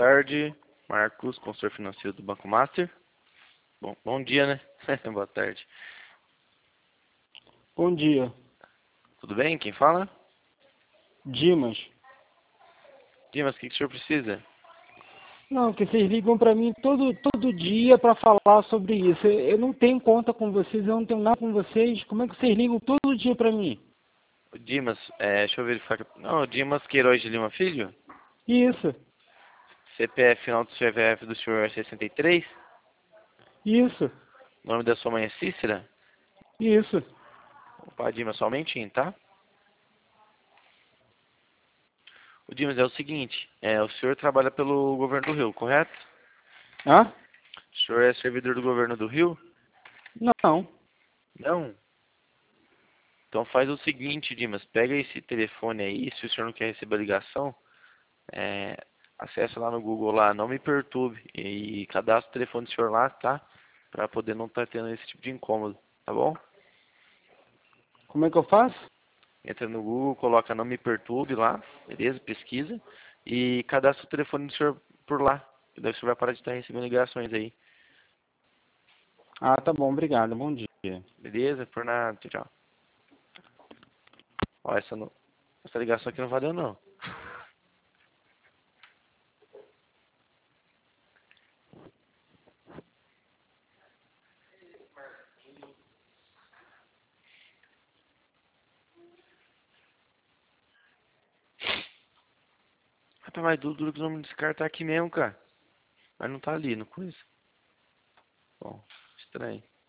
tarde, Marcos, consultor financeiro do Banco Master. Bom dia, né? Boa tarde. Bom dia. Tudo bem? Quem fala? Dimas. Dimas, o que o senhor precisa? Não, que vocês ligam para mim todo dia para falar sobre isso. Eu não tenho conta com vocês, eu não tenho nada com vocês. Como é que vocês ligam todo dia para mim? O Dimas, deixa eu verificar. Não, o Dimas Queiroz de Lima Filho? Isso, CPF final do CPF do senhor é 63? isso, O nome da sua mãe é Cícera? isso. Opa, Dimas, só um momentinho, tá? O Dimas, é o seguinte, o senhor trabalha pelo governo do Rio, correto? Hã? O senhor é servidor do governo do Rio? Não. Não. Então faz o seguinte, Dimas, pega esse telefone aí, se o senhor não quer receber a ligação, acessa lá no Google lá, não me perturbe, e cadastra o telefone do senhor lá, tá? Pra poder não estar tendo esse tipo de incômodo, tá bom? Como é que eu faço? Entra no Google, coloca não me perturbe lá, beleza? Pesquisa, e cadastra o telefone do senhor por lá, que daí o senhor vai parar de estar recebendo ligações aí, Ah, tá bom, obrigado. Bom dia. beleza? Por nada, tchau, tchau. Ó, essa ligação aqui não valeu não. Rapaz, mas duro que o nome desse cara tá aqui mesmo, cara. Mas não tá ali, não conheço. Bom, estranho.